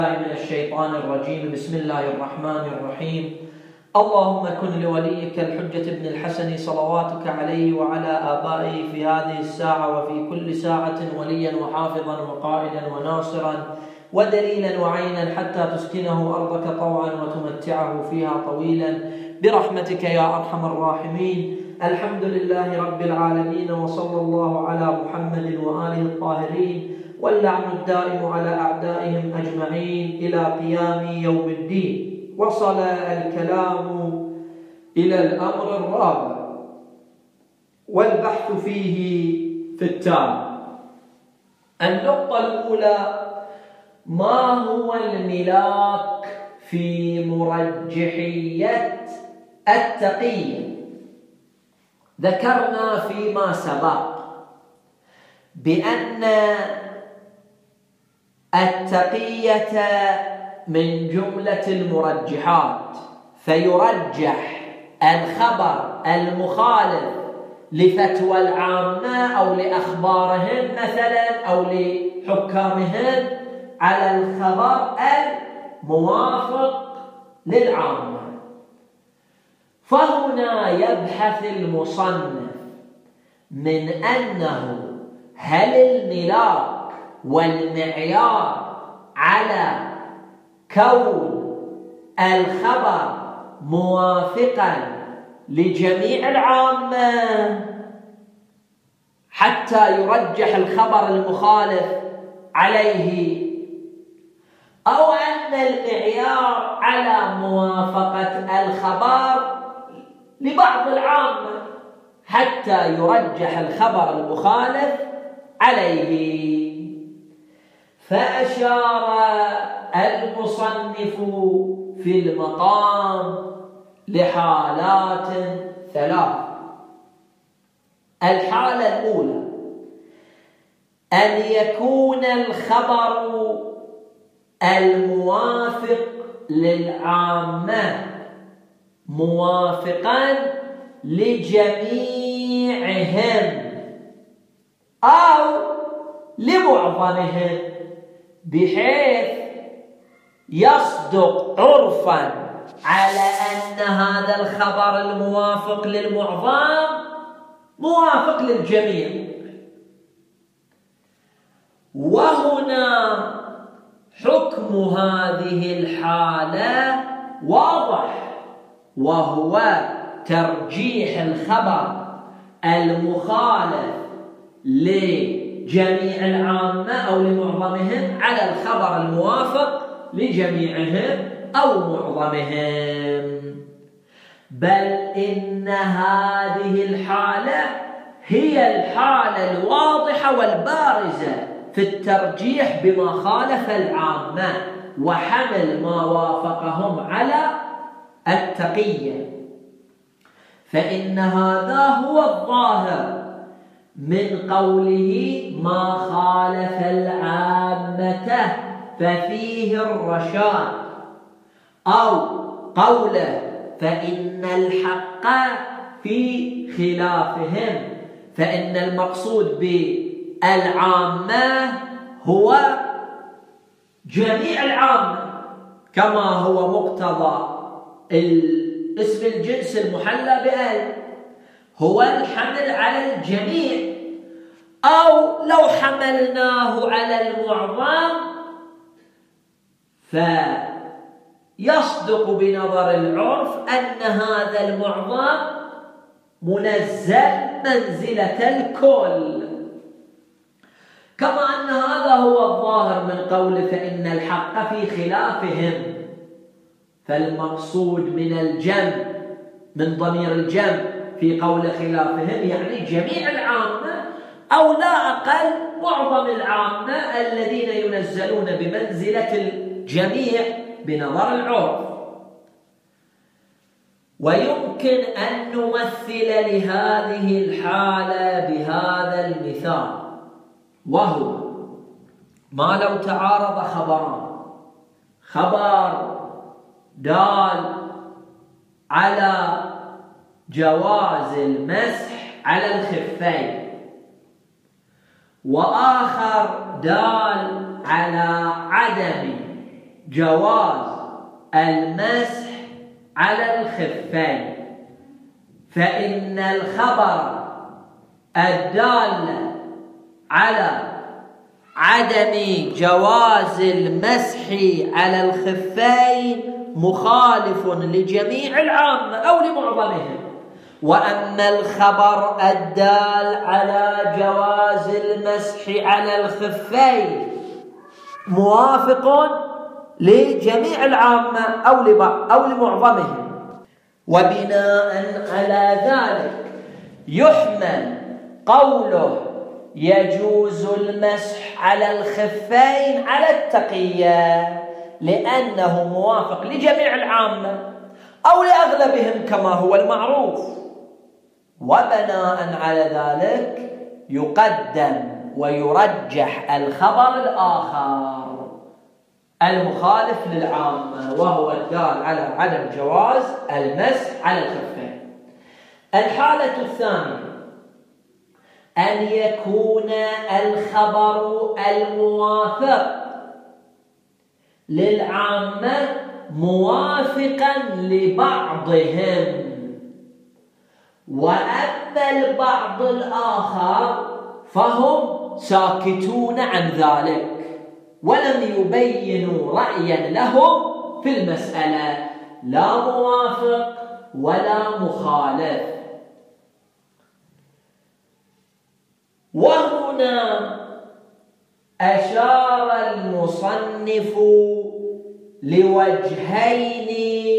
من الشيطان الرجيم. بسم الله الرحمن الرحيم. اللهم كن لوليك الحجة بن الحسن صلواتك عليه وعلى آبائه في هذه الساعة وفي كل ساعة وليا وحافظا وقائدا وناصرا ودليلا وعينا حتى تسكنه أرضك طوعا وتمتعه فيها طويلا برحمتك يا أرحم الراحمين. الحمد لله رب العالمين، وصلى الله على محمد وآله الطاهرين، واللعن الدائم على أعدائهم أجمعين إلى قيام يوم الدين. وصل الكلام إلى الأمر الرابع والبحث فيه في التالي. النقطة الأولى: ما هو الملاك في مرجحية التقية؟ ذكرنا فيما سبق بأن التقية من جملة المرجحات، فيرجح الخبر المخالف لفتوى العامة أو لأخبارهم مثلا أو لحكامهم على الخبر الموافق للعامة. فهنا يبحث المصنف من أنه هل الملاك والمعيار على كون الخبر موافقا لجميع العامة حتى يرجح الخبر المخالف عليه، أو أن المعيار على موافقة الخبر لبعض العامة حتى يرجح الخبر المخالف عليه. فأشار المصنف في المقام لحالات ثلاث. الحالة الأولى: أن يكون الخبر الموافق للعامة موافقا لجميعهم أو لمعظمهم، بحيث يصدق عرفا على أن هذا الخبر الموافق للمعظم موافق للجميع. وهنا حكم هذه الحالة واضح، وهو ترجيح الخبر المخالف لجميع العامة أو لمعظمهم على الخبر الموافق لجميعهم أو معظمهم. بل إن هذه الحالة هي الحالة الواضحة والبارزة في الترجيح بما خالف العامة وحمل ما وافقهم على التقية. فإن هذا هو الظاهر من قوله ما خالف العامة ففيه الرشاد، أو قوله فإن الحق في خلافهم، فإن المقصود بالعامة هو جميع العامة، كما هو مقتضى اسم الجنس المحلى بأل، هو الحمل على الجميع. أو لو حملناه على المعظم فيصدق بنظر العرف أن هذا المعظم منزل منزلة الكل، كما أن هذا هو الظاهر من قول فإن الحق في خلافهم. فالمقصود من الجمع من ضمير الجمع في قول خلافهم يعني جميع العامة، أو لا أقل معظم العامة الذين ينزلون بمنزلة الجميع بنظر العرف. ويمكن أن نمثل لهذه الحالة بهذا المثال، وهو ما لو تعارض خبران: خبر دال على جواز المسح على الخفين، وآخر دال على عدم جواز المسح على الخفين، فإن الخبر الدال على عدم جواز المسح على الخفين مخالف لجميع العامة أو لمعظمهم، وأما الخبر الدال على جواز المسح على الخفين موافق لجميع العامة أو لمعظمهم. وبناء على ذلك يحمل قوله يجوز المسح على الخفين على التقية، لأنه موافق لجميع العامة أو لأغلبهم كما هو المعروف. وبناء على ذلك يقدم ويرجح الخبر الآخر المخالف للعامة، وهو الدال على عدم جواز المسح على الخفين. الحالة الثانية أن يكون الخبر الموافق للعامة موافقا لبعضهم، وأما البعض الآخر فهم ساكتون عن ذلك ولم يبينوا رأيا لهم في المسألة، لا موافق ولا مخالف. وهنا أشار المصنف لوجهين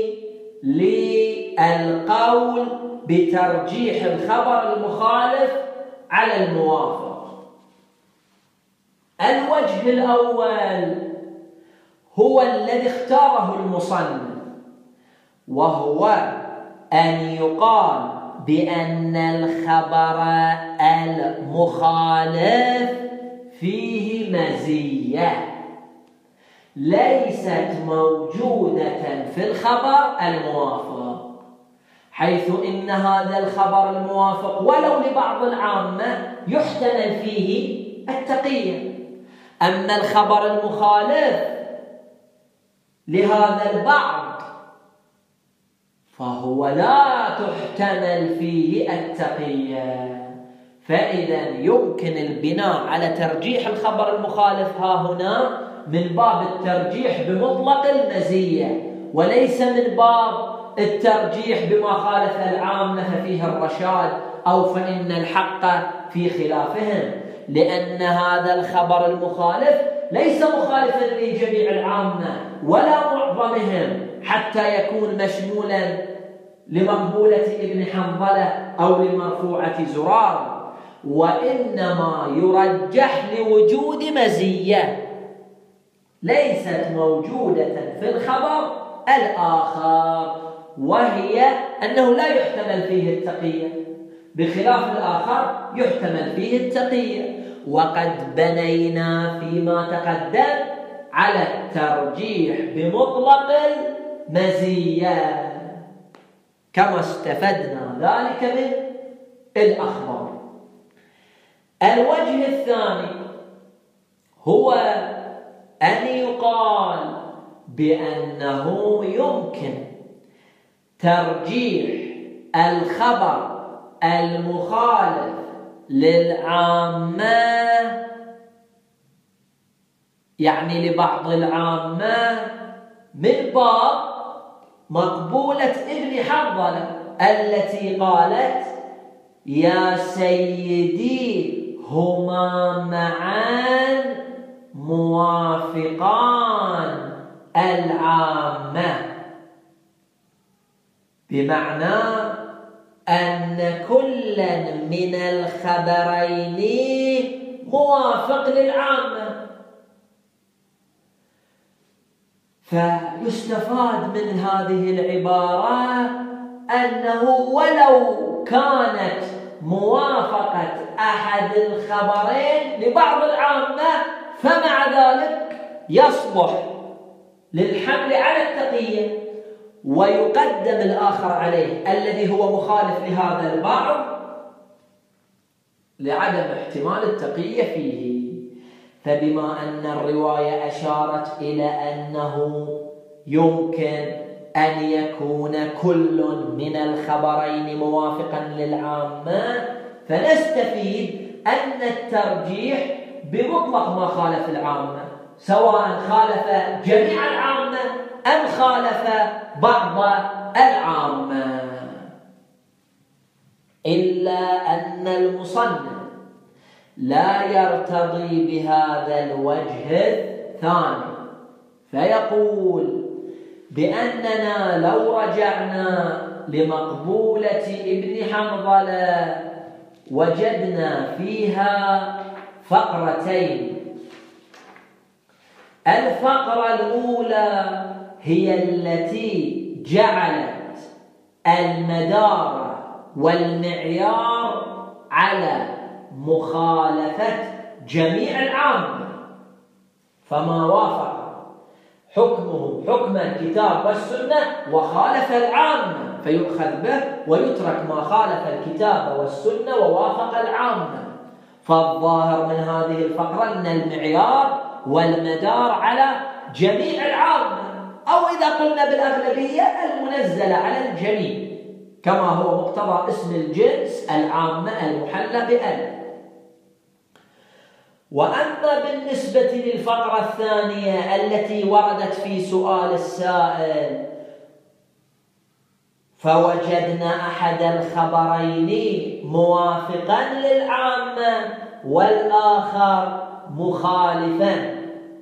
للقول بترجيح الخبر المخالف على الموافق. الوجه الأول هو الذي اختاره المصنف، وهو أن يقال بأن الخبر المخالف فيه مزية ليست موجودة في الخبر الموافق، حيث إن هذا الخبر الموافق ولو لبعض العامة يحتمل فيه التقية، أما الخبر المخالف لهذا البعض فهو لا تحتمل فيه التقية. فإذا يمكن البناء على ترجيح الخبر المخالف ها هنا من باب الترجيح بمطلق المزية، وليس من باب الترجيح بما خالف العامة ففيه الرشاد أو فإن الحق في خلافهم، لأن هذا الخبر المخالف ليس مخالفا لجميع العامة ولا معظمهم حتى يكون مشمولا لمقبولة ابن حنظلة أو لمرفوعة زرار، وإنما يرجح لوجود مزية ليست موجودة في الخبر الآخر، وهي أنه لا يحتمل فيه التقية، بخلاف الآخر يحتمل فيه التقية. وقد بنينا فيما تقدم على الترجيح بمطلق المزية كما استفدنا ذلك من الأخبار. الوجه الثاني هو أن يقال بأنه يمكن ترجيح الخبر المخالف للعامة، يعني لبعض العامة، من باب مقبولة ابن حنظلة التي قالت يا سيدي هما معا موافقان العامة، بمعنى أن كلا من الخبرين موافق للعامة. فيستفاد من هذه العبارة أنه ولو كانت موافقة أحد الخبرين لبعض العامة فمع ذلك يصلح للحمل على التقية، ويقدم الآخر عليه الذي هو مخالف لهذا البعض لعدم احتمال التقية فيه. فبما أن الرواية أشارت إلى أنه يمكن أن يكون كل من الخبرين موافقا للعامة، فنستفيد أن الترجيح بمطلق ما خالف العامة، سواء خالف جميع العامة أم خالف بعض العامة، إلا أن المصنف لا يرتضي بهذا الوجه الثاني، فيقول بأننا لو رجعنا لمقبولة ابن حنظلة وجدنا فيها فقرتين. الفقرة الأولى هي التي جعلت المدار والمعيار على مخالفة جميع العامة، فما وافق حكمه حكم الكتاب والسنة وخالف العامة فيؤخذ به، ويترك ما خالف الكتاب والسنة ووافق العامة. فالظاهر من هذه الفقرة أن المعيار والمدار على جميع العامة، أو إذا قلنا بالأغلبية المنزلة على الجميع، كما هو مقتضى اسم الجنس العامة المحلى بأل. وأما بالنسبة للفقرة الثانية التي وردت في سؤال السائل، فوجدنا أحد الخبرين موافقا للعامة والآخر مخالفا،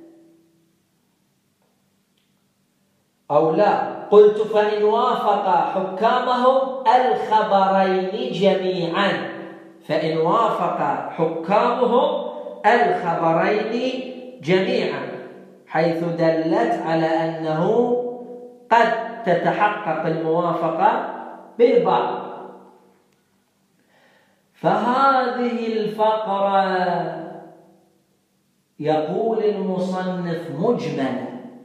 أو لا، قلت فإن وافق حكامهم الخبرين جميعا، فإن وافق حكامهم الخبرين جميعا، حيث دلت على أنه قد تتحقق الموافقة بالبعض. فهذه الفقرة يقول المصنف مجملة،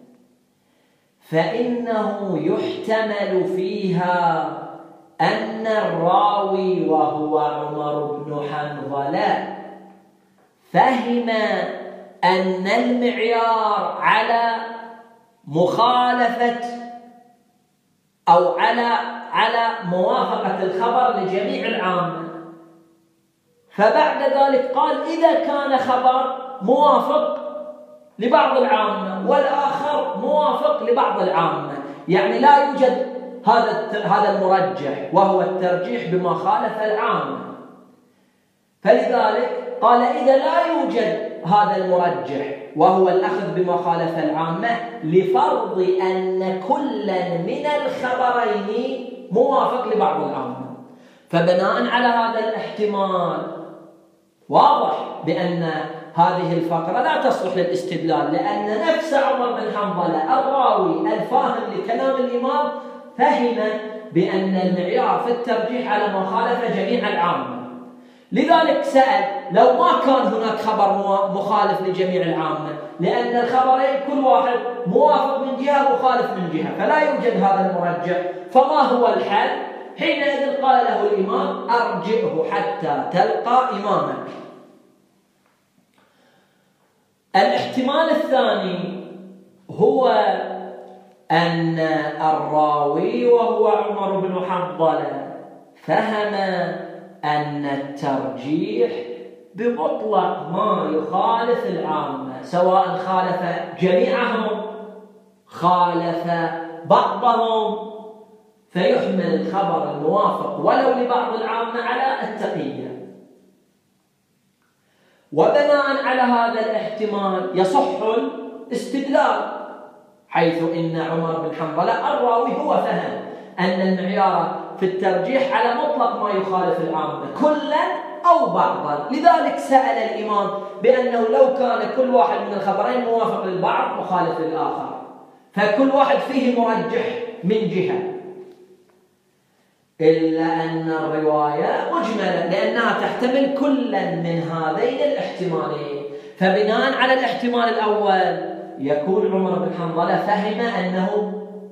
فإنه يحتمل فيها أن الراوي وهو عمر بن حنظلة فهم أن المعيار على مخالفة أو على موافقة الخبر لجميع العامة، فبعد ذلك قال إذا كان خبر موافق لبعض العامة والآخر موافق لبعض العامة، يعني لا يوجد هذا المرجح وهو الترجيح بما خالف العامة، فلذلك قال إذا لا يوجد هذا المرجح وهو الأخذ بما خالف العامة، لفرض أن كلا من الخبرين موافق لبعض العامة، فبناء على هذا الاحتمال واضح بأن هذه الفقرة لا تصلح للاستدلال، لأن نفس عمر بن حنظلة الراوي الفاهم لكلام الإمام فهم بأن المعيار في الترجيح على ما خالف جميع العامة، لذلك سأل لو ما كان هناك خبر مخالف لجميع العامة، لأن الخبرين كل واحد موافق من جهة مخالف من جهة، فلا يوجد هذا المرجح، فما هو الحل؟ حينئذ قال له الإمام أرجئه حتى تلقى إمامك. الاحتمال الثاني هو أن الراوي وهو عمر بن حنظلة فهم أن الترجيح بمطلق ما يخالف العامة، سواء خالف جميعهم خالف بعضهم، فيحمل الخبر الموافق ولو لبعض العامة على التقية. وبناء على هذا الاحتمال يصح الاستدلال، حيث إن عمر بن حنظلة الراوي هو فهم أن المعيار في الترجيح على مطلق ما يخالف العامة كلا أو بعضا، لذلك سأل الإمام بأنه لو كان كل واحد من الخبرين موافق للبعض مخالف للآخر، فكل واحد فيه مرجح من جهة، إلا أن الرواية مجملة لأنها تحتمل كلا من هذين الاحتمالين، فبناء على الاحتمال الأول يكون عمر بن حنظلة فهم أنه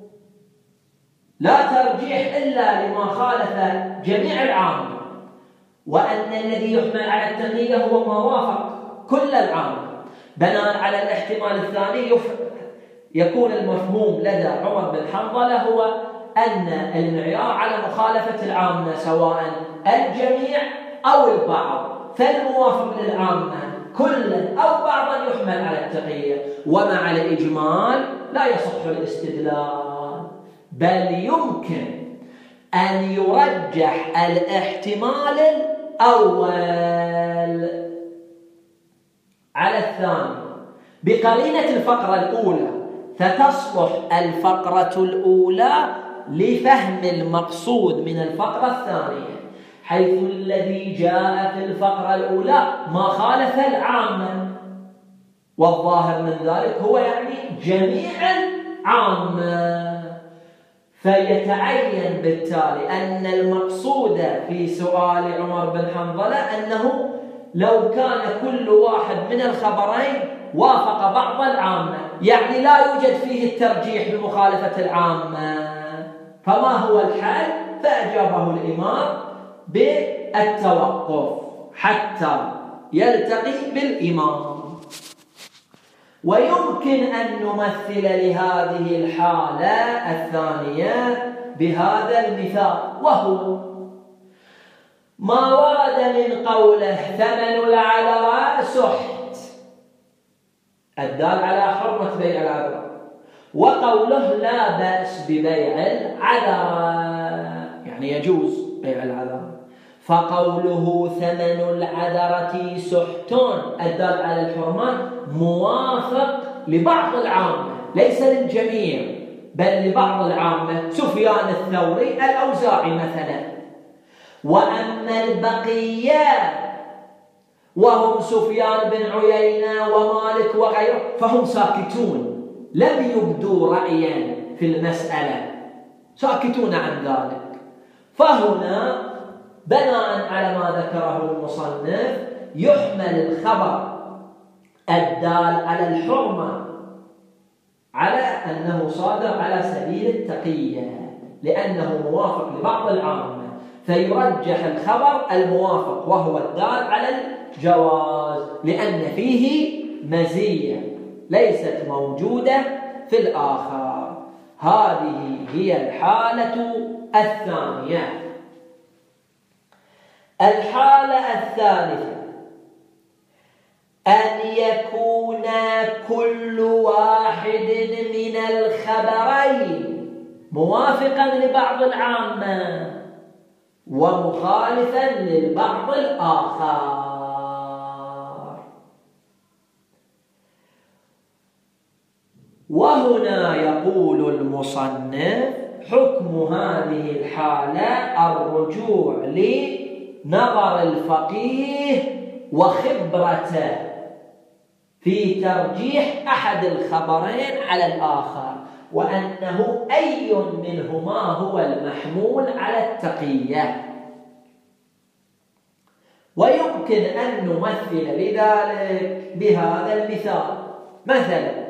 لا ترجيح إلا لما خالف جميع العامة، وأن الذي يحمل على التقية هو ما وافق كل العامة، بناء على الاحتمال الثاني يكون المفهوم لدى عمر بن حنظلة هو أن المعيار على مخالفة العامة سواء الجميع أو البعض، فالموافق للعامة كلا أو بعضا يحمل على التقية، ومع الإجمال لا يصح الاستدلال، بل يمكن أن يرجح الاحتمال الأول على الثاني بقرينة الفقرة الأولى، فتصلح الفقرة الأولى لفهم المقصود من الفقرة الثانية، حيث الذي جاء في الفقرة الأولى ما خالف العامة، والظاهر من ذلك هو يعني جميع العامة، فيتعين بالتالي أن المقصود في سؤال عمر بن حنظلة أنه لو كان كل واحد من الخبرين وافق بعض العامة، يعني لا يوجد فيه الترجيح بمخالفة العامة، فما هو الحل؟ فأجابه الإمام بالتوقف حتى يلتقي بالإمام. ويمكن أن نمثل لهذه الحالة الثانية بهذا المثال، وهو ما ورد من قوله ثمن العذراء سحت الدال على حرمة بيع العذراء، وقوله لا بأس ببيع العذراء يعني يجوز بيع العذراء، فقوله ثمن العذرة سحت الدال على الحرمة موافق لبعض العامة ليس للجميع بل لبعض العامة، سفيان الثوري الأوزاعي مثلا. وأما البقية وهم سفيان بن عيينة ومالك وغيره فهم ساكتون، لم يبدوا رأيا في المسألة، ساكتون عن ذلك. فهنا بناء على ما ذكره المصنف يحمل الخبر الدال على الحرمة على أنه صادر على سبيل التقية لأنه موافق لبعض العامة، فيرجح الخبر الموافق وهو الدال على الجواز لأن فيه مزية ليست موجودة في الآخر. هذه هي الحالة الثانية. الحالة الثالثة أن يكون كل واحد من الخبرين موافقا لبعض العامة ومخالفا للبعض الآخر. وهنا يقول المصنف حكم هذه الحالة الرجوع لنظر الفقيه وخبرته في ترجيح أحد الخبرين على الآخر، وأنه أي منهما هو المحمول على التقية. ويمكن أن نمثل لذلك بهذا المثال. مثلا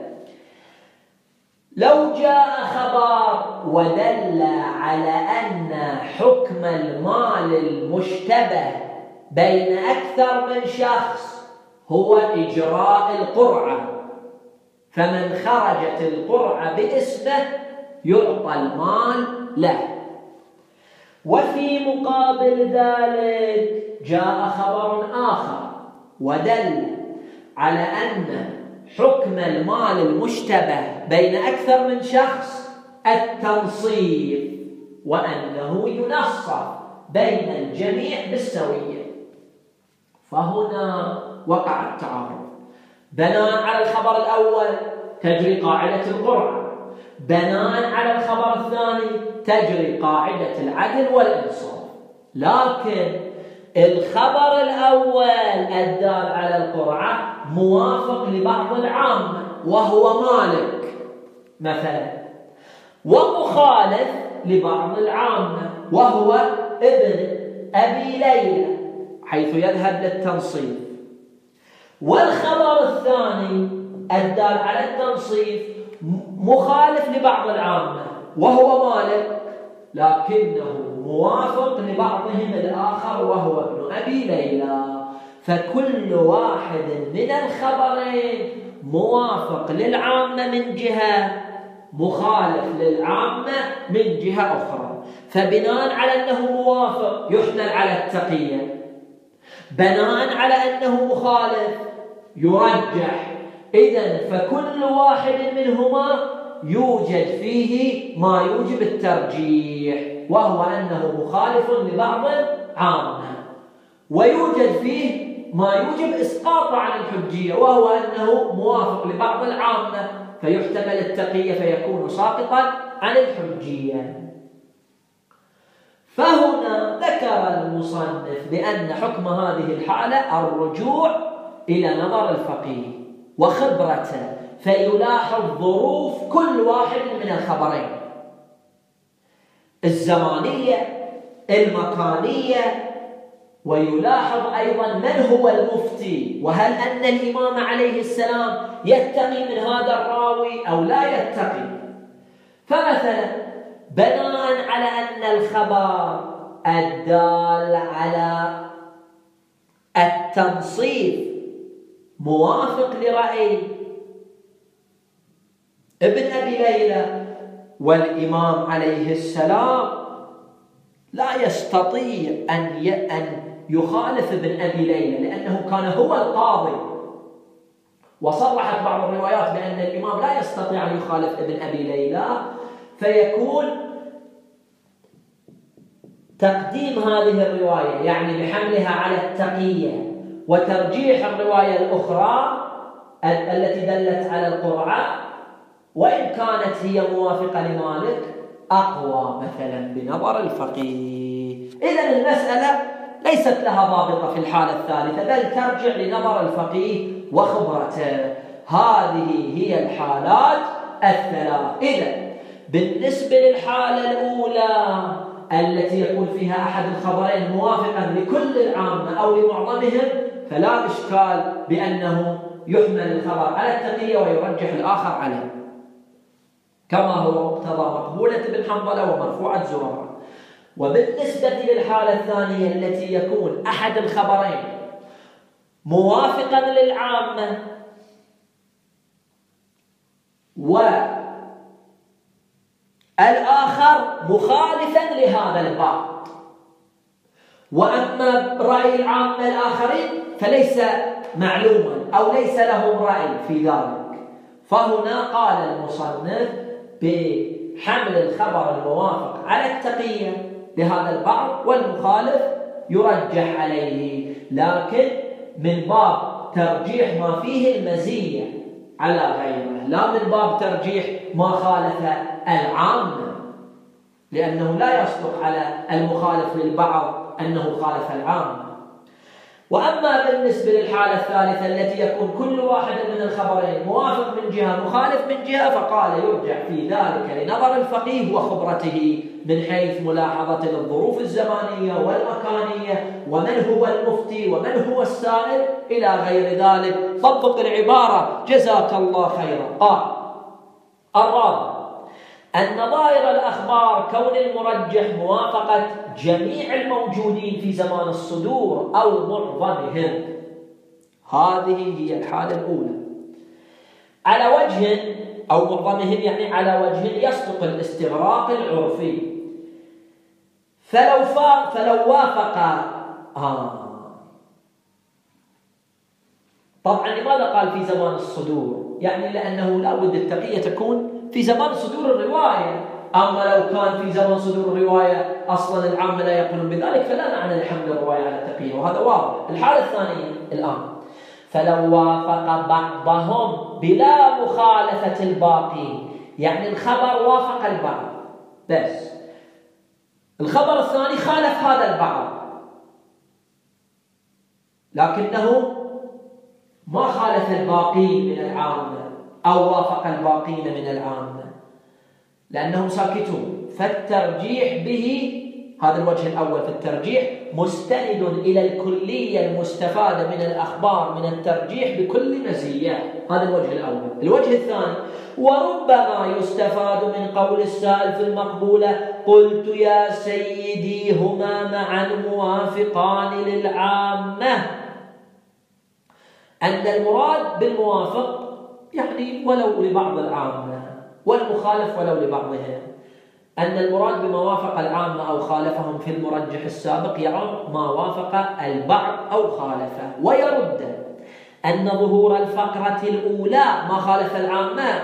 لو جاء خبر ودل على أن حكم المال المشتبه بين أكثر من شخص هو إجراء القرعة، فمن خرجت القرعة باسمه يعطى المال له. وفي مقابل ذلك جاء خبر آخر ودل على أن حكم المال المشتبه بين أكثر من شخص التنصيف، وأنه ينصف بين الجميع بالسوية، فهنا وقع التعارض. بناء على الخبر الأول تجري قاعدة القرعة، بناء على الخبر الثاني تجري قاعدة العدل والإنصاف. لكن الخبر الأول الدال على القرعة موافق لبعض العامة وهو مالك مثلا، ومخالف لبعض العامة وهو ابن أبي ليلى حيث يذهب للتنصيف. والخبر الثاني الدال على التنصيف مخالف لبعض العامة وهو مالك، لكنه موافق لبعضهم الآخر وهو ابن أبي ليلى، فكل واحد من الخبرين موافق للعامة من جهة، مخالف للعامة من جهة أخرى. فبناء على أنه موافق يحمل على التقية، بناء على أنه مخالف يرجح. إذن فكل واحد منهما يوجد فيه ما يوجب الترجيح، وهو أنه مخالف لبعض العامة، ويوجد فيه ما يوجب إسقاط عن الحجية، وهو أنه موافق لبعض العامة فيحتمل التقية فيكون ساقطا عن الحجية. فهنا ذكر المصنف بأن حكم هذه الحالة الرجوع إلى نظر الفقيه وخبرته، فيلاحظ ظروف كل واحد من الخبرين، الزمانية المكانية، ويلاحظ أيضا من هو المفتي، وهل أن الإمام عليه السلام يتقي من هذا الراوي أو لا يتقي. فمثلا بناء على أن الخبر الدال على التنصيف موافق لرأي ابن أبي ليلى، والإمام عليه السلام لا يستطيع أن يخالف ابن أبي ليلى لأنه كان هو القاضي، وصرحت بعض الروايات بأن الإمام لا يستطيع أن يخالف ابن أبي ليلى، فيكون تقديم هذه الرواية يعني بحملها على التقية وترجيح الرواية الأخرى التي دلت على القرعة، وإن كانت هي موافقة لمالك أقوى مثلا بنظر الفقيه. إذن المسألة ليست لها ضابطة في الحالة الثالثة، بل ترجع لنظر الفقيه وخبرته. هذه هي الحالات الثلاث. إذن بالنسبة للحالة الأولى التي يكون فيها أحد الخبرين موافقا لكل العامة أو لمعظمهم، فلا إشكال بأنه يحمل الخبر على التقية ويرجح الآخر عليه، كما هو مقتضى مقبولة بن حنظلة ومرفوعة زرارة. وبالنسبة للحالة الثانية التي يكون أحد الخبرين موافقا للعامة والآخر مخالفا لهذا البعض، وأما رأي العامة الآخرين فليس معلوما أو ليس لهم رأي في ذلك، فهنا قال المصنف بحمل الخبر الموافق على التقية لهذا البعض والمخالف يرجح عليه، لكن من باب ترجيح ما فيه المزية على غيره، لا من باب ترجيح ما خالف العامة، لأنه لا يصدق على المخالف للبعض أنه خالف العامة. وأما بالنسبة للحالة الثالثة التي يكون كل واحد من الخبرين موافق من جهة مخالف من جهة، فقال يرجع في ذلك لنظر الفقيه وخبرته من حيث ملاحظة الظروف الزمانية والمكانية ومن هو المفتي ومن هو السائل إلى غير ذلك. طبق العبارة جزاك الله خيرا. الرابع أن ظاهر الأخبار كون المرجح موافقة جميع الموجودين في زمان الصدور أو معظمهم. هذه هي الحالة الأولى على وجه أو معظمهم، يعني على وجه يصدق الاستغراق العرفي. فلو وافق طبعا لماذا قال في زمان الصدور؟ يعني لأنه لا بد التقية تكون في زمان صدور الرواية، أما لو كان في زمان صدور الرواية أصلا العامة لا يقولون بذلك فلا معنى لحمل الرواية على التقية، وهذا واضح. الحالة الثانية الآن فلو وافق بعضهم بلا مخالفة الباقين، يعني الخبر وافق البعض بس الخبر الثاني خالف هذا البعض، لكنه ما خالف الباقين من العامة أو وافق الباقين من العامة لأنهم ساكتون، فالترجيح به هذا الوجه الأول في الترجيح مستند إلى الكلية المستفادة من الأخبار من الترجيح بكل مزية. هذا الوجه الأول. الوجه الثاني وربما يستفاد من قول السائل في المقبولة قلت يا سيدي هما معا موافقان للعامة، أن المراد بالموافق يعني ولو لبعض العامة، والمخالف ولو لبعضهم. أن المراد بما وافق العامة أو خالفهم في المرجح السابق يعم ما وافق البعض أو خالفه، ويرد أن ظهور الفقرة الأولى ما خالف العامة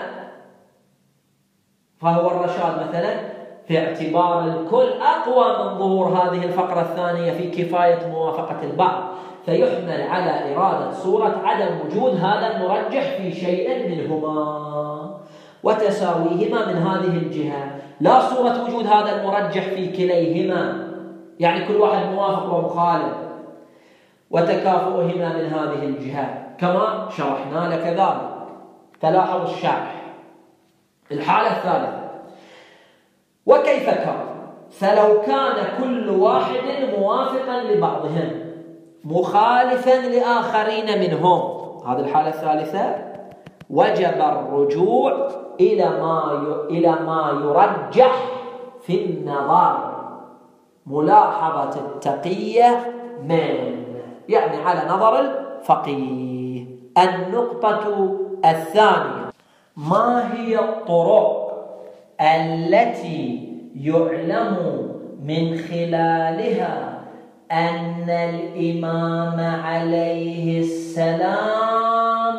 فهو الرشاد مثلا في اعتبار الكل أقوى من ظهور هذه الفقرة الثانية في كفاية موافقة البعض، فيحمل على إرادة صورة عدم وجود هذا المرجح في شيء منهما وتساويهما من هذه الجهة، لا صورة وجود هذا المرجح في كليهما، يعني كل واحد موافق ومخالف، وتكافؤهما من هذه الجهة كما شرحنا لك ذلك. تلاحظ الشرح. الحالة الثالثة: وكيف كان؟ فلو كان كل واحد موافقا لبعضهم مخالفا لآخرين منهم، هذه الحالة الثالثة، وجب الرجوع إلى ما يرجح في النظر، ملاحظة التقية يعني على نظر الفقيه. النقطة الثانية: ما هي الطرق التي يعلم من خلالها أن الإمام عليه السلام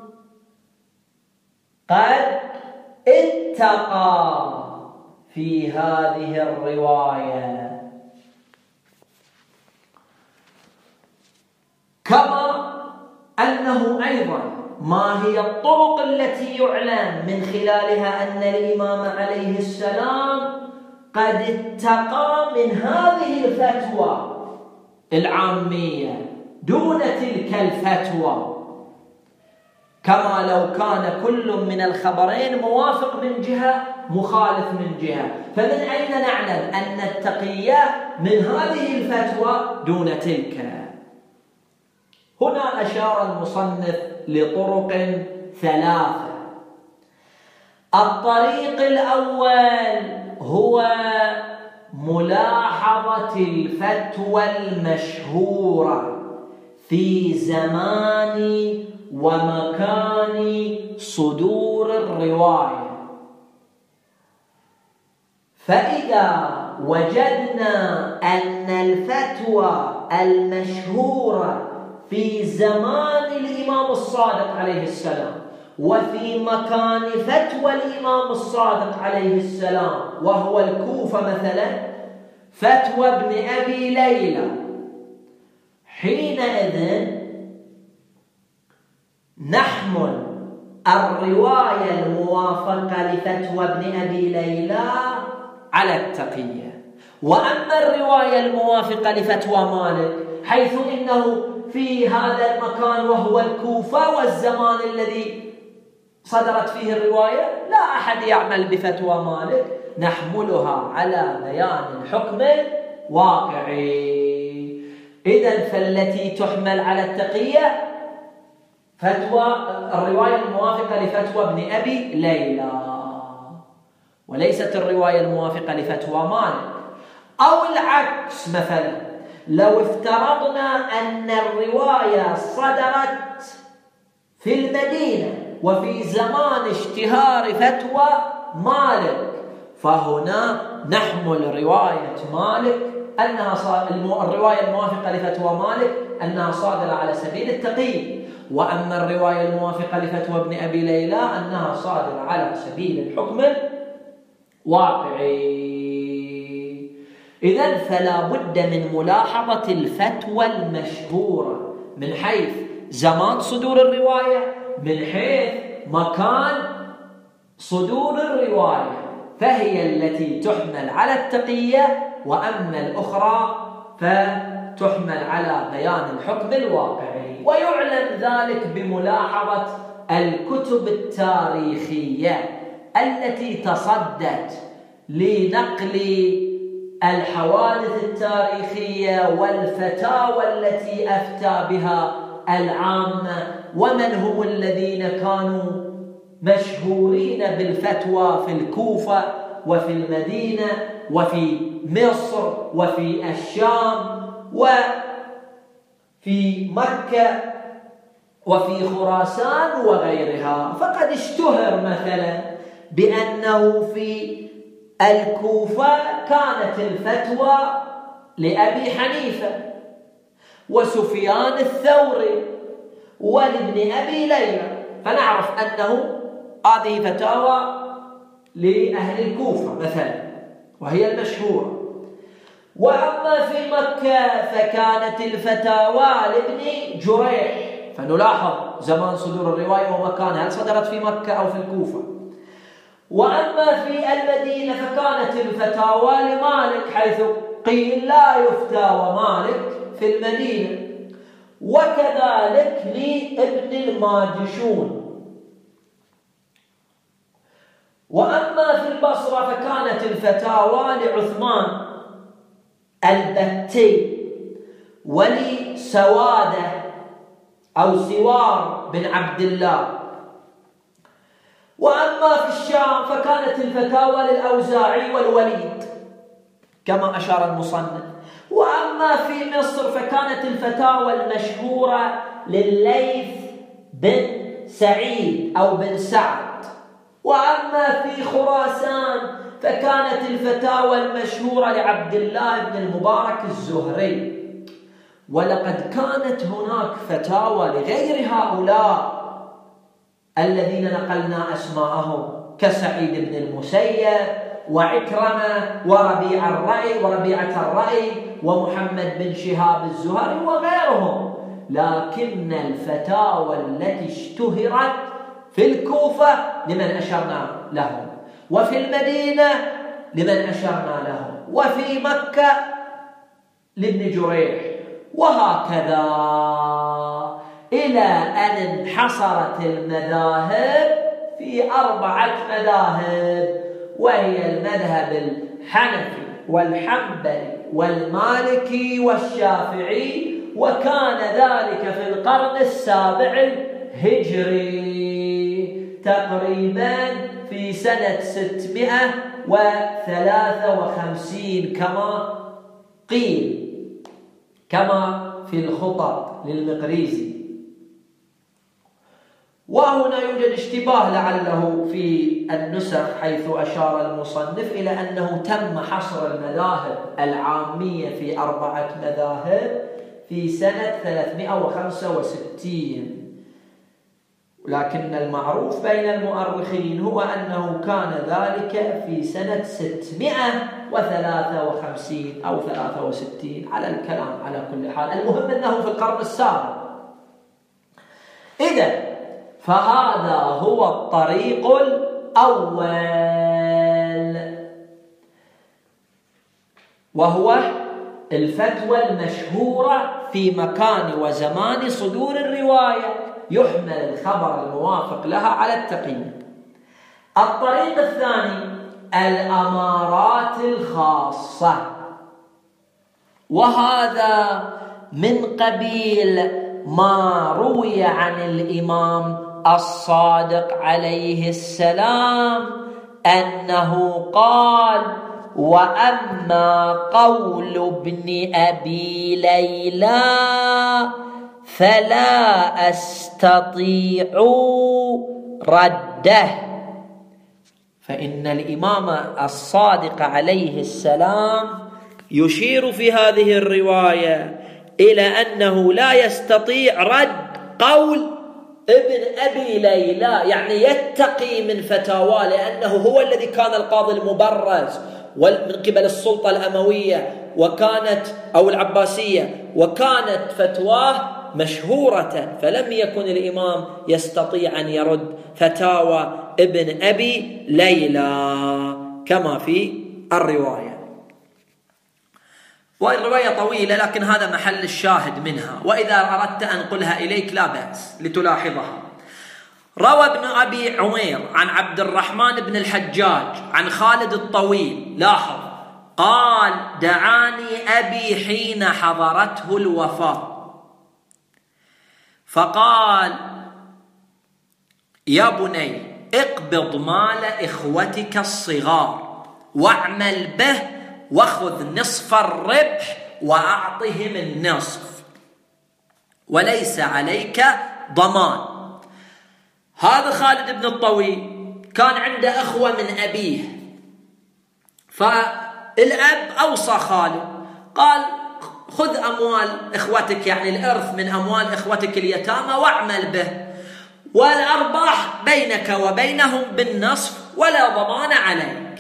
قد اتقى في هذه الرواية؟ كما أنه أيضا ما هي الطرق التي يعلم من خلالها أن الإمام عليه السلام قد اتقى من هذه الفتوى العامية دون تلك الفتوى، كما لو كان كل من الخبرين موافق من جهة مخالف من جهة، فمن أين نعلم أن التقية من هذه الفتوى دون تلك؟ هنا أشار المصنف لطرق ثلاثة. الطريق الأول هو ملاحظة الفتوى المشهورة في زمان ومكان صدور الرواية، فإذا وجدنا أن الفتوى المشهورة في زمان الإمام الصادق عليه السلام وفي مكان فتوى الإمام الصادق عليه السلام وهو الكوفة مثلا فتوى ابن أبي ليلى، حينئذ نحمل الرواية الموافقة لفتوى ابن أبي ليلى على التقية. وأما الرواية الموافقة لفتوى مالك حيث إنه في هذا المكان وهو الكوفة والزمان الذي صدرت فيه الرواية لا أحد يعمل بفتوى مالك، نحملها على بيان الحكم الواقعي. إذن فالتي تحمل على التقية فتوى الرواية الموافقة لفتوى ابن أبي ليلى، وليست الرواية الموافقة لفتوى مالك. أو العكس، مثلا لو افترضنا أن الرواية صدرت في المدينة وفي زمان اشتهار فتوى مالك، فهنا نحمل رواية مالك الرواية الموافقة لفتوى مالك أنها صادرة على سبيل التقييد، وأما الرواية الموافقة لفتوى ابن أبي ليلى أنها صادرة على سبيل الحكم الواقعي. إذن فلا بد من ملاحظة الفتوى المشهورة من حيث زمان صدور الرواية، من حيث مكان صدور الرواية، فهي التي تحمل على التقية، وأما الأخرى فتحمل على بيان الحكم الواقعي. ويعلم ذلك بملاحظة الكتب التاريخية التي تصدت لنقل الحوادث التاريخية والفتاوى التي أفتى بها العامة، ومن هم الذين كانوا مشهورين بالفتوى في الكوفة وفي المدينة وفي مصر وفي الشام وفي مكة وفي خراسان وغيرها. فقد اشتهر مثلا بأنه في الكوفة كانت الفتوى لأبي حنيفة وسفيان الثوري ولابن أبي ليلى، فنعرف أنه هذه فتاوى لأهل الكوفة مثلا وهي المشهورة. وأما في مكة فكانت الفتاوى لابن جريح، فنلاحظ زمان صدور الرواية ومكانها، هل صدرت في مكة أو في الكوفة. وأما في المدينة فكانت الفتاوى لمالك، حيث قيل لا يفتى مالك في المدينة، وكذلك لابن الماجشون. وأما في البصرة فكانت الفتاوى لعثمان البتي ولسوادة أو سوار بن عبد الله. وأما في الشام فكانت الفتاوى للأوزاعي والوليد كما أشار المصنف. وأما في مصر فكانت الفتاوى المشهورة للليث بن سعيد أو بن سعد. وأما في خراسان فكانت الفتاوى المشهورة لعبد الله بن المبارك الزهري. ولقد كانت هناك فتاوى لغير هؤلاء الذين نقلنا أسماءهم كسعيد بن المسيب وعكرمة وربيعة الرأي ومحمد بن شهاب الزهري وغيرهم. لكن الفتاوى التي اشتهرت في الكوفة لمن أشرنا لهم، وفي المدينة لمن أشرنا لهم، وفي مكة لابن جريح، وهكذا إلى أن انحصرت المذاهب في 4 مذاهب، وهي المذهب الحنفي والحنبلي والمالكي والشافعي، وكان ذلك في القرن 7 الهجري تقريبا في سنة 653 كما قيل، كما في الخطط للمقريزي. وهنا يوجد اشتباه لعله في النسخ، حيث أشار المصنف إلى أنه تم حصر المذاهب العامية في 4 مذاهب في سنة 365، لكن المعروف بين المؤرخين هو أنه كان ذلك في سنة 653 أو 63 على الكلام. على كل حال المهم أنه في القرن 7. إذن فهذا هو الطريق الأول، وهو الفتوى المشهورة في مكان وزمان صدور الرواية، يحمل الخبر الموافق لها على التقييد. الطريق الثاني الأمارات الخاصة، وهذا من قبيل ما روي عن الإمام الصادق عليه السلام أنه قال: وأما قول ابن أبي ليلى فلا أستطيع رده. فإن الإمام الصادق عليه السلام يشير في هذه الرواية إلى أنه لا يستطيع رد قول ابن أبي ليلى، يعني يتقي من فتاواه، لأنه هو الذي كان القاضي المبرز من قبل السلطة الأموية وكانت أو العباسية، وكانت فتواه مشهورة، فلم يكن الإمام يستطيع أن يرد فتاوى ابن أبي ليلى كما في الرواية. والرواية طويلة لكن هذا محل الشاهد منها، وإذا أردت أن أنقلها إليك لا بأس لتلاحظها. روى ابن أبي عمير عن عبد الرحمن بن الحجاج عن خالد الطويل، لاحظ، قال: دعاني أبي حين حضرته الوفاة فقال: يا بني اقبض مال إخوتك الصغار واعمل به واخذ نصف الربح وأعطهم النصف، وليس عليك ضمان. هذا خالد بن الطويل كان عنده أخوة من أبيه، فالأب أوصى خالد قال خذ أموال إخوتك، يعني الإرث من أموال إخوتك اليتامى، واعمل به، والأرباح بينك وبينهم بالنصف ولا ضمان عليك.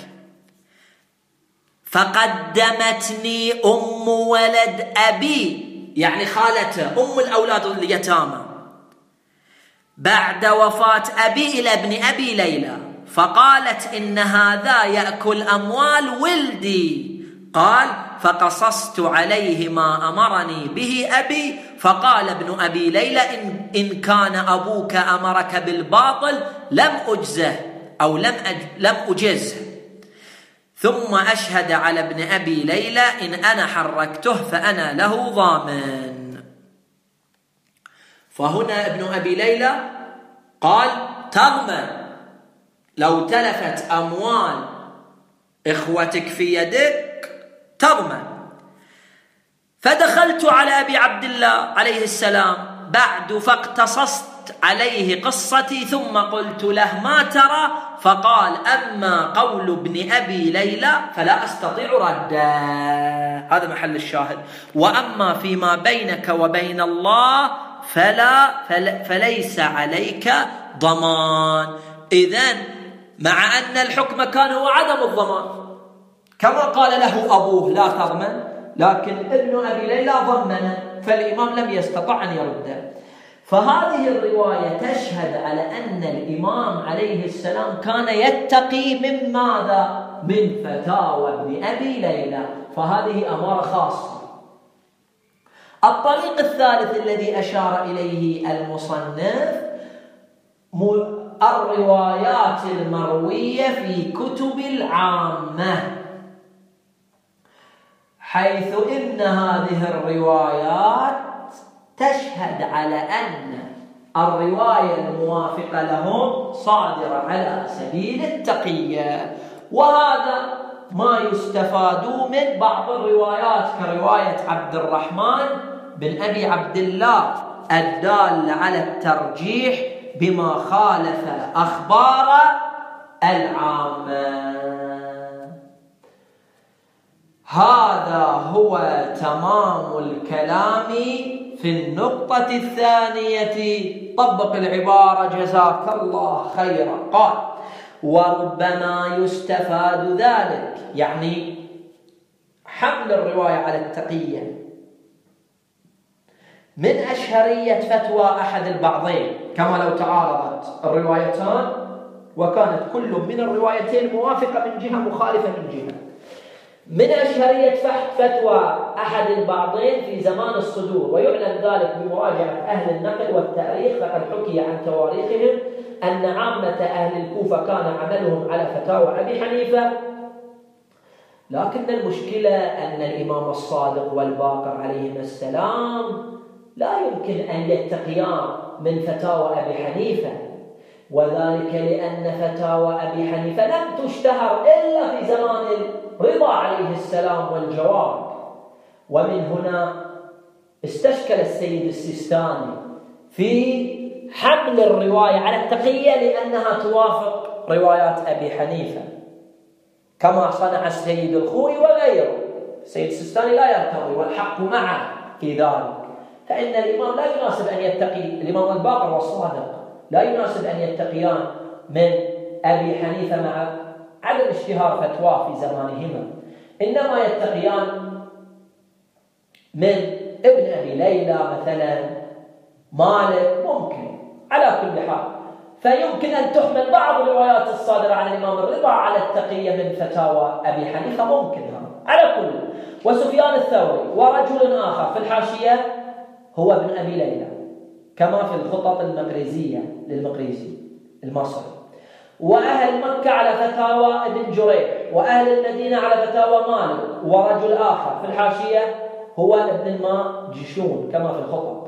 فقدمتني أم ولد أبي، يعني خالته أم الأولاد اليتامى، بعد وفاة أبي إلى ابن أبي ليلى، فقالت إن هذا يأكل أموال ولدي. قال فقصصت عليه ما أمرني به أبي، فقال ابن أبي ليلى إن كان أبوك أمرك بالباطل لم أجزه أو لم أجزه، ثم أشهد على ابن أبي ليلى إن أنا حركته فأنا له ضامن. فهنا ابن أبي ليلى قال تضمن لو تلفت أموال إخوتك في يدك تضمن. فدخلت على أبي عبد الله عليه السلام بعد فاقتصصت عليه قصتي، ثم قلت له ما ترى؟ فقال أما قول ابن أبي ليلى فلا أستطيع رده، هذا محل الشاهد، وأما فيما بينك وبين الله فليس عليك ضمان. إذن مع أن الحكم كان هو عدم الضمان كما قال له أبوه لا تضمن، لكن ابن أبي ليلى ضمن، فالإمام لم يستطع أن يرده. فهذه الرواية تشهد على أن الإمام عليه السلام كان يتقي من ماذا؟ من فتاوى ابن أبي ليلى، فهذه أمارة خاصة. الطريق الثالث الذي أشار إليه المصنف الروايات المروية في كتب العامة، حيث إن هذه الروايات تشهد على أن الرواية الموافقة لهم صادرة على سبيل التقية، وهذا ما يستفاد من بعض الروايات كرواية عبد الرحمن بن أبي عبد الله الدال على الترجيح بما خالف أخبار العامة. هذا هو تمام الكلام في النقطة الثانية. طبق العبارة جزاك الله خيرا. قال وربما يستفاد ذلك، يعني حمل الرواية على التقية، من أشهرية فتوى أحد البعضين، كما لو تعارضت الروايتان وكانت كل من الروايتين موافقة من جهة مخالفة من جهة، من أشهرية فتوى أحد البعضين في زمان الصدور، ويعلم ذلك بمراجعة أهل النقل والتاريخ، فقد حكي عن تواريخهم أن عامة أهل الكوفة كان عملهم على فتاوى أبي حنيفة، لكن المشكلة أن الإمام الصادق والباقر عليهما السلام لا يمكن أن يتقيان من فتاوى أبي حنيفة، وذلك لأن فتاوى أبي حنيفة لم تشتهر إلا في زمان الرضا عليه السلام والجواب. ومن هنا استشكل السيد السيستاني في حمل الرواية على التقية لأنها توافق روايات أبي حنيفة، كما صنع السيد الخوي وغيره. السيد السيستاني لا يرتضي والحق معه في ذلك، فإن الإمام لا يناسب أن يتقي، الإمام الباقر والصادق لا يناسب أن يتقيان من أبي حنيفة مع عدم اشتهار فتواه في زمانهما، إنما يتقيان من ابن أبي ليلى مثلا، مالك، ممكن على كل حال. فيمكن أن تحمل بعض الروايات الصادرة عن الإمام الرضا على التقية من فتاوى أبي حنيفة، ممكن هذا على كل. وسفيان الثوري ورجل آخر في الحاشية هو ابن أبي ليلى، كما في الخطط المقريزية للمقريزي المصري. وأهل مكة على فتاوى ابن جريح، وأهل المدينة على فتاوى مالك. ورجل آخر في الحاشية هو ابن الماجشون كما في الخطط.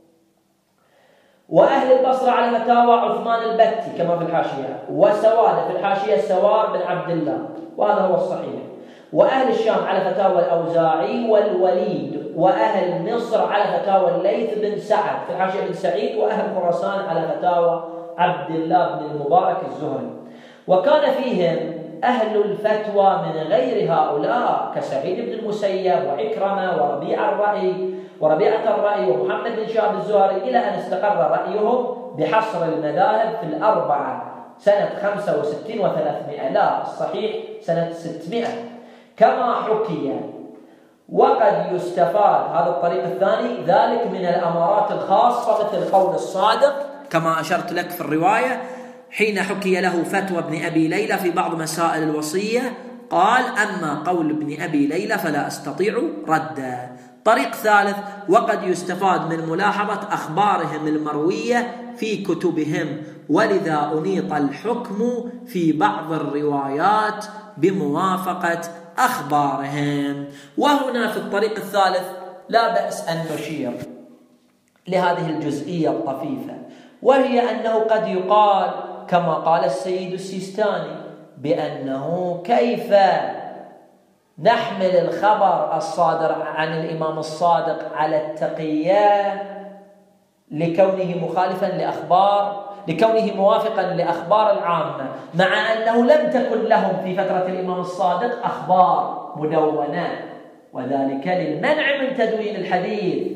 وأهل البصرة على فتاوى عثمان البتي كما في الحاشية. وسواد في الحاشية سوار بن عبد الله، وهذا هو الصحيح. وأهل الشام على فتاوى الأوزاعي والوليد، وأهل مصر على فتاوى الليث بن سعد في الحاشية بن سعيد، وأهل خراسان على فتاوى عبد الله بن المبارك الزهري. وكان فيهم أهل الفتوى من غير هؤلاء كسعيد بن المسيب وعكرمة وربيعة الرأي ومحمد بن شهاب الزهري، إلى أن استقر رأيهم بحصر المذاهب في الأربعة سنة 65 و300، لا الصحيح سنة 600 كما حكي. وقد يستفاد هذا الطريق الثاني ذلك من الأمارات الخاصة مثل قول الصادق كما أشرت لك في الرواية حين حكي له فتوى ابن أبي ليلى في بعض مسائل الوصية قال: أما قول ابن أبي ليلى فلا أستطيع رده. طريق ثالث: وقد يستفاد من ملاحظة أخبارهم المروية في كتبهم، ولذا أنيط الحكم في بعض الروايات بموافقة أخبارهم. وهنا في الطريق الثالث لا بأس أن نشير لهذه الجزئية الطفيفة، وهي أنه قد يقال كما قال السيد السيستاني بأنه كيف نحمل الخبر الصادر عن الإمام الصادق على التقية لكونه موافقا لأخبار العامة، مع أنه لم تكن لهم في فترة الإمام الصادق أخبار مدونة، وذلك للمنع من تدوين الحديث.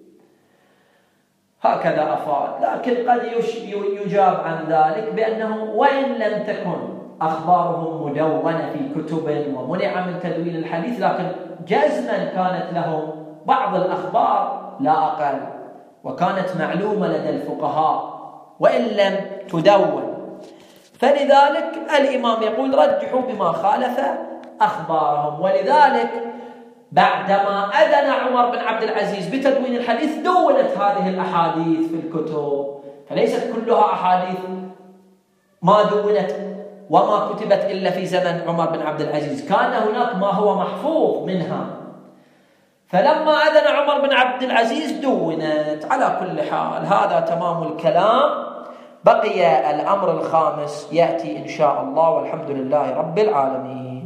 هكذا أفاد. لكن قد يجاب عن ذلك بأنه وإن لم تكن أخبارهم مدونة في كتب ومنع من تدوين الحديث، لكن جزما كانت لهم بعض الأخبار لا أقل، وكانت معلومة لدى الفقهاء وإن لم تدون. فلذلك الإمام يقول: رجحوا بما خالف أخبارهم. ولذلك بعدما أذن عمر بن عبد العزيز بتدوين الحديث دونت هذه الأحاديث في الكتب، فليست كلها أحاديث ما دونت وما كتبت إلا في زمن عمر بن عبد العزيز، كان هناك ما هو محفوظ منها، فلما أذن عمر بن عبد العزيز دونت. على كل حال هذا تمام الكلام. بقي الأمر الخامس يأتي إن شاء الله، والحمد لله رب العالمين.